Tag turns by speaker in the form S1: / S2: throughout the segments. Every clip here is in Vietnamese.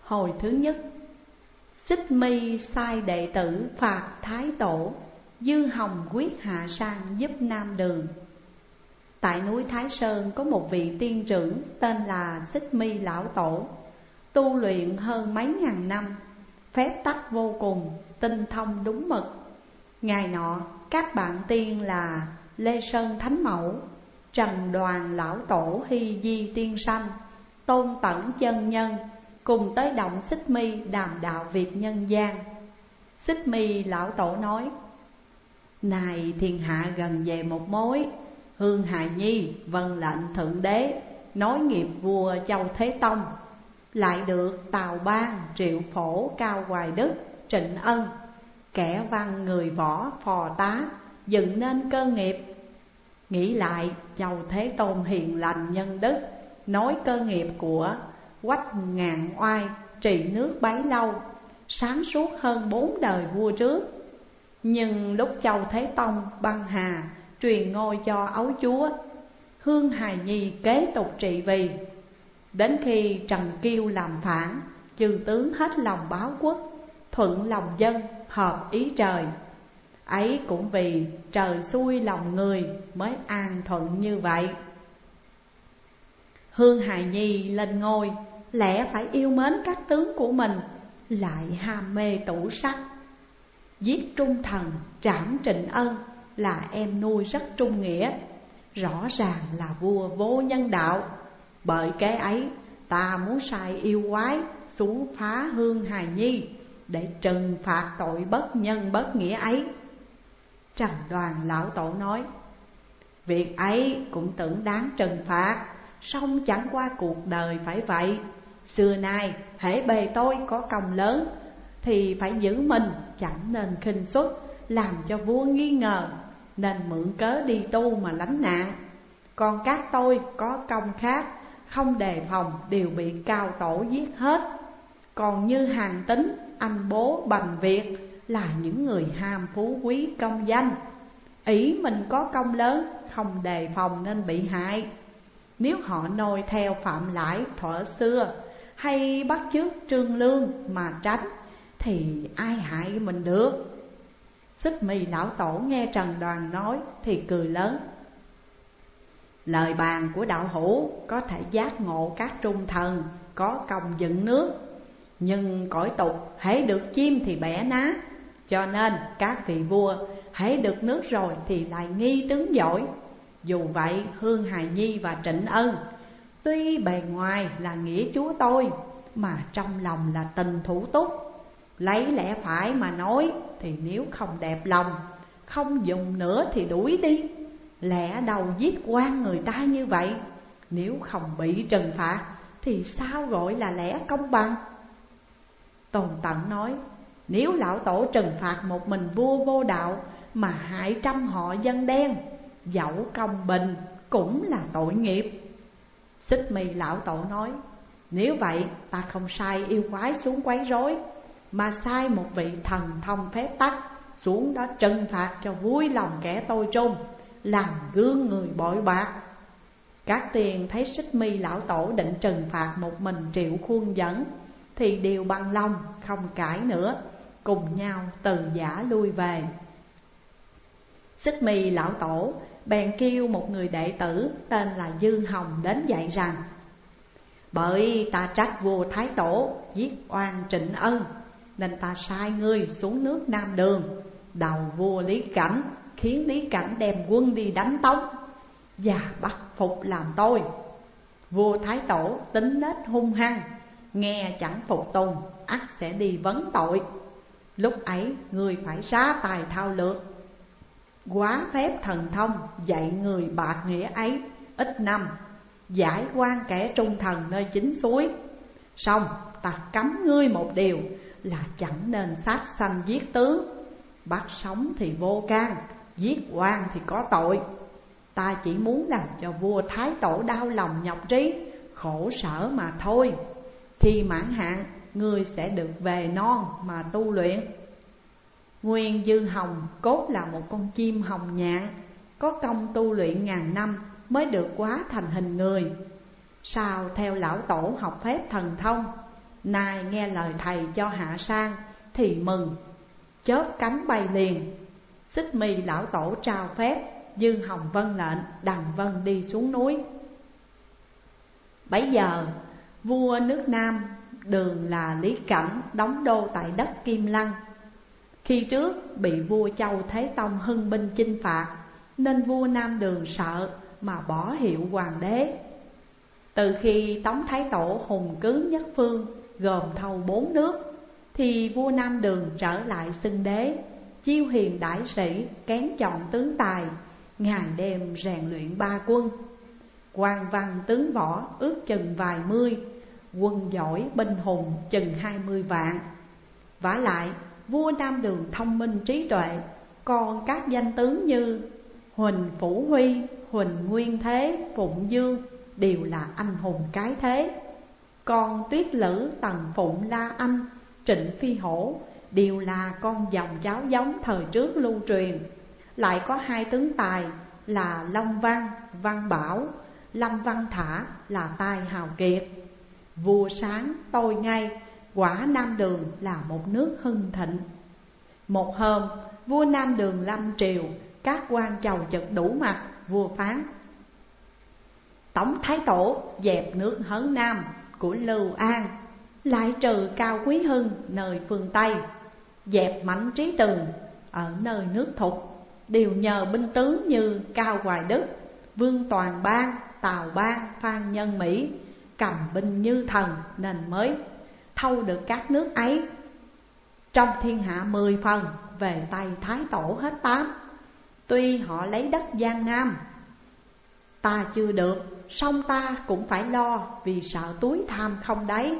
S1: Hồi thứ nhất, Xích My sai đệ tử phạt Thái Tổ, Dư Hồng quyết hạ sang giúp Nam Đường. Tại núi Thái Sơn có một vị tiên trưởng tên là Xích My Lão Tổ, tu luyện hơn mấy ngàn năm, phép tắc vô cùng, tinh thông đúng mực. Ngày nọ, các bạn tiên là Lê Sơn Thánh Mẫu, Trần Đoàn Lão Tổ Hy Di Tiên Sanh, Tôn Tẩn Chân Nhân cùng tới động Xích My đàm đạo việc nhân gian. Xích My Lão Tổ nói: Này thiên hạ gần về một mối, Hương Hài Nhi vâng lệnh Thượng Đế, nối nghiệp vua Châu Thế Tông, lại được Tào Ban, Triệu Phổ, Cao Hoài Đức, Trịnh Ân, kẻ văn người võ phò tá, dựng nên cơ nghiệp. Nghĩ lại Châu Thế Tôn hiền lành nhân đức, nối cơ nghiệp của Quách Ngạn Oai, trị nước bấy lâu, sáng suốt hơn 4 đời vua trước. Nhưng lúc Châu Thế Tông băng hà, truyền ngôi cho ấu chúa, Hương Hài Nhi kế tục trị vì. Đến khi Trần Kiêu làm phản, chư tướng hết lòng báo quốc, thuận lòng dân, hợp ý trời. Ấy cũng vì trời xui lòng người mới an thuận như vậy. Hương Hài Nhi lên ngôi, lẽ phải yêu mến các tướng của mình, lại ham mê tủ sắc. Giết Trung Thần, trảm Trịnh Ân là em nuôi rất trung nghĩa, rõ ràng là vua vô nhân đạo. Bởi kế ấy, ta muốn sai yêu quái xuống phá Hương Hài Nhi, để trừng phạt tội bất nhân bất nghĩa ấy. Trần Đoàn Lão Tổ nói: Việc ấy cũng tưởng đáng trừng phạt, song chẳng qua cuộc đời phải vậy. Xưa nay hễ bề tôi có công lớn, thì phải giữ mình, chẳng nên khinh suất, làm cho vua nghi ngờ, nên mượn cớ đi tu mà lánh nạn. Còn các tôi có công khác, không đề phòng đều bị cao tổ giết hết. Còn như Hàn Tín, anh Bố, Bành Việt là những người ham phú quý công danh, ý mình có công lớn, không đề phòng nên bị hại. Nếu họ noi theo Phạm Lãi thuở xưa, hay bắt chước Trương Lương mà tránh, thì ai hại mình được? Xích My Lão Tổ nghe Trần Đoàn nói thì cười lớn: Lời bàn của đạo hữu có thể giác ngộ các trung thần có công dựng nước, nhưng cõi tục hễ được chim thì bẻ nát. Cho nên các vị vua hễ được nước rồi thì lại nghi tướng giỏi. Dù vậy Hương Hài Nhi và Trịnh Ân tuy bề ngoài là nghĩa chúa tôi, mà trong lòng là tình thủ túc. Lấy lẽ phải mà nói, thì nếu không đẹp lòng, không dùng nữa thì đuổi đi. Lẽ đầu giết quan người ta như vậy, nếu không bị trừng phạt thì sao gọi là lẽ công bằng? Tôn Tận nói: Nếu Lão Tổ trừng phạt một mình vua vô đạo mà hại trăm họ dân đen, dẫu công bình cũng là tội nghiệp. Xích My Lão Tổ nói: Nếu vậy ta không sai yêu quái xuống quấy rối, mà sai một vị thần thông phép tắc xuống đó trừng phạt cho vui lòng kẻ tôi trung, làm gương người bội bạc. Các tiền thấy Xích My Lão Tổ định trừng phạt một mình Triệu Khuôn dẫn, thì đều bằng lòng không cãi nữa, cùng nhau từ giã lui về. Xích My Lão Tổ bèn kêu một người đệ tử tên là Dư Hồng đến dạy rằng: Bởi ta trách vua Thái Tổ giết oan Trịnh Ân, nên ta sai ngươi xuống nước Nam Đường đầu vua Lý Cảnh, khiến Lý Cảnh đem quân đi đánh Tống và bắt phục làm tôi. Vua Thái Tổ tính nết hung hăng, nghe chẳng phục tùng, ắt sẽ đi vấn tội. Lúc ấy ngươi phải ra tài thao lược, quá phép thần thông dạy người bạc nghĩa ấy ít năm, giải quan kẻ trung thần nơi chính suối. Xong ta cấm ngươi một điều là chẳng nên sát sanh giết tướng, bắt sống thì vô can, giết quan thì có tội. Ta chỉ muốn làm cho vua Thái Tổ đau lòng nhọc trí, khổ sở mà thôi. Khi mãn hạn, ngươi sẽ được về non mà tu luyện. Nguyên Dư Hồng cốt là một con chim hồng nhạn, có công tu luyện ngàn năm mới được hóa thành hình người. Sau theo Lão Tổ học phép thần thông, nay nghe lời thầy cho hạ sang thì mừng, chớp cánh bay liền. Xích My lão tổ trao phép, Dương Hồng vâng lệnh, đằng vân đi xuống núi. Bấy giờ vua nước Nam Đường là Lý Cảnh đóng đô tại đất Kim Lăng. Khi trước bị vua Châu Thế Tông hưng binh chinh phạt, nên vua Nam Đường sợ mà bỏ hiệu hoàng đế. Từ khi Tống Thái Tổ hùng cứ nhất phương, gồm thâu 4 nước, thì vua Nam Đường trở lại xưng đế, chiêu hiền đại sĩ, kén chọn tướng tài, ngày đêm rèn luyện ba quân. Quan văn tướng võ ước chừng vài mươi, quân giỏi binh hùng chừng 20 vạn. Vả lại vua Nam Đường thông minh trí tuệ, còn các danh tướng như Huỳnh Phủ Huy, Huỳnh Nguyên Thế, Phụng Dương đều là anh hùng cái thế. Còn Tuyết Lữ, Tần Phụng, La Anh, Trịnh Phi Hổ đều là con dòng cháu giống thời trước lưu truyền. Lại có 2 tướng tài là Long Văn, Văn Bảo, Lâm Văn Thả là tài hào kiệt. Vua sáng tôi ngay, quả Nam Đường là một nước hưng thịnh. Một hôm vua Nam Đường lâm triều, các quan chầu chực đủ mặt. Vua phán: Tống Thái Tổ dẹp nước Hớn Nam của Lưu An, lại trừ Cao Quý Hưng nơi phương Tây, dẹp Mạnh Trí Tường ở nơi nước Thục, đều nhờ binh tướng như Cao Hoài Đức, Vương Toàn Bang, Tào Bang, Phan Nhân Mỹ cầm binh như thần, nên mới thâu được các nước ấy. Trong thiên hạ 10 phần, về tay Thái Tổ hết 8. Tuy họ lấy đất Giang Nam ta chưa được, song ta cũng phải lo, vì sợ túi tham không đấy.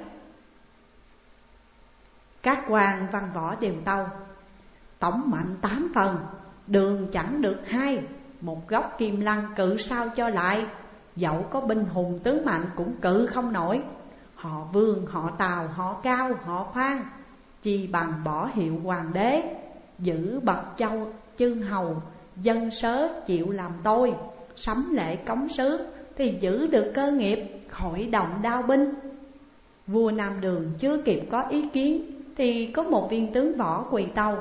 S1: Các quan văn võ đều tâu: tổng mạnh 8 phần, đường chẳng được 2, một góc Kim Lăng cự sao cho lại. Dẫu có binh hùng tướng mạnh cũng cự không nổi. Họ Vương, họ Tào, họ Cao, họ Phan, chi bằng bỏ hiệu hoàng đế, giữ bậc châu chư hầu, dân sớ chịu làm tôi, sắm lễ cống sứ, thì giữ được cơ nghiệp, khỏi động đao binh. Vua Nam Đường chưa kịp có ý kiến, thì có một viên tướng võ quỳ tâu: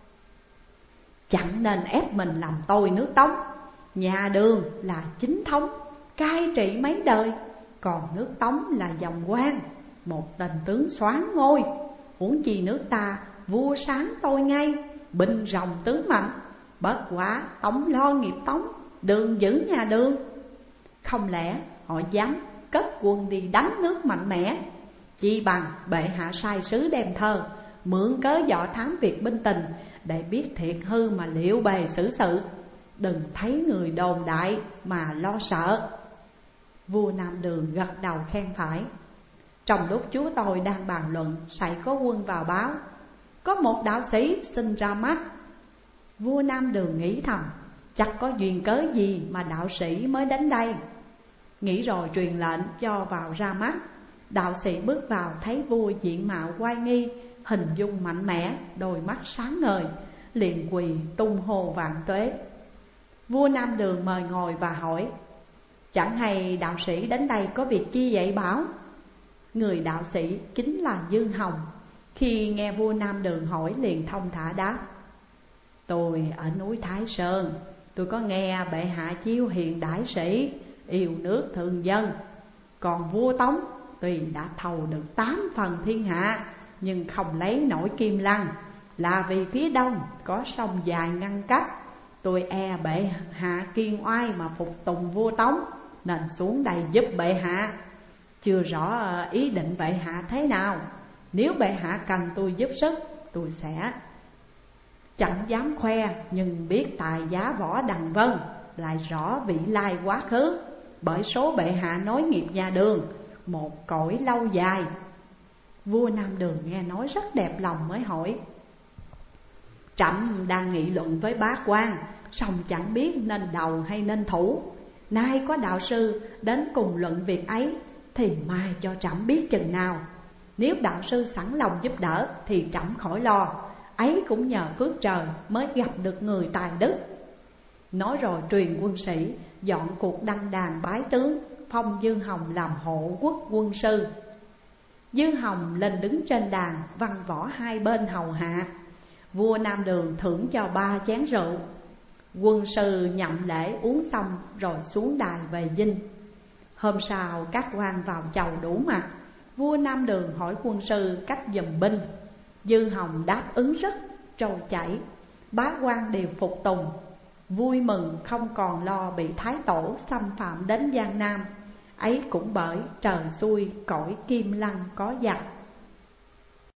S1: chẳng nên ép mình làm tôi nước Tống. Nhà Đường là chính thống, cai trị mấy đời, còn nước Tống là dòng quan, một tên tướng soán ngôi. Huống chi nước ta vua sáng tôi ngay, binh rồng tướng mạnh, bất quá Tống lo nghiệp Tống, Đường giữ nhà Đường. Không lẽ họ dám cất quân đi đánh nước mạnh mẽ? Chi bằng bệ hạ sai sứ đem thơ, mượn cớ dọ thám việc binh tình, để biết thiệt hư mà liệu bề xử sự. Đừng thấy người đồn đại mà lo sợ. Vua Nam Đường gật đầu khen phải. Trong lúc chúa tôi đang bàn luận, sảy có quân vào báo: có một đạo sĩ xin ra mắt. Vua Nam Đường nghĩ thầm: chắc có duyên cớ gì mà đạo sĩ mới đến đây. Nghĩ rồi truyền lệnh cho vào ra mắt. Đạo sĩ bước vào thấy vua diện mạo oai nghi, hình dung mạnh mẽ, đôi mắt sáng ngời, liền quỳ tung hô vạn tuế. Vua Nam Đường mời ngồi và hỏi: chẳng hay đạo sĩ đến đây có việc chi vậy bảo? Người đạo sĩ chính là Dương Hồng. Khi nghe vua Nam Đường hỏi liền thông thả đáp: tôi ở núi Thái Sơn, tôi có nghe bệ hạ chiêu hiền đại sĩ, yêu nước thương dân. Còn vua Tống tuy đã thầu được 8 phần thiên hạ, nhưng không lấy nổi Kim Lăng, là vì phía đông có sông dài ngăn cách. Tôi e bệ hạ kiên oai mà phục tùng vua Tống, nên xuống đây giúp bệ hạ. Chưa rõ ý định bệ hạ thế nào. Nếu bệ hạ cần tôi giúp sức, tôi sẽ chẳng dám khoe, nhưng biết tài giá võ đằng vân, lại rõ vị lai quá khứ. Bởi số bệ hạ nối nghiệp nhà Đường, một cõi lâu dài. Vua Nam Đường nghe nói rất đẹp lòng mới hỏi: trẫm đang nghị luận với bá quan, song chẳng biết nên đầu hay nên thủ. Nay có đạo sư đến cùng luận việc ấy, thì mai cho trẫm biết chừng nào. Nếu đạo sư sẵn lòng giúp đỡ thì trẫm khỏi lo, ấy cũng nhờ phước trời mới gặp được người tài đức. Nói rồi truyền quân sĩ dọn cuộc đăng đàn bái tướng, phong Dương Hồng làm hộ quốc quân sư. Dư Hồng lên đứng trên đàn, văn võ hai bên hầu hạ. Vua Nam Đường thưởng cho 3 chén rượu. Quân sư nhậm lễ uống xong rồi xuống đài về dinh. Hôm sau các quan vào chầu đủ mặt. Vua Nam Đường hỏi quân sư cách giùm binh. Dư Hồng đáp ứng rất trôi chảy, bá quan đều phục tùng. Vui mừng không còn lo bị Thái Tổ xâm phạm đến Giang Nam. Ấy cũng bởi trời xui cõi Kim Lăng có giặc.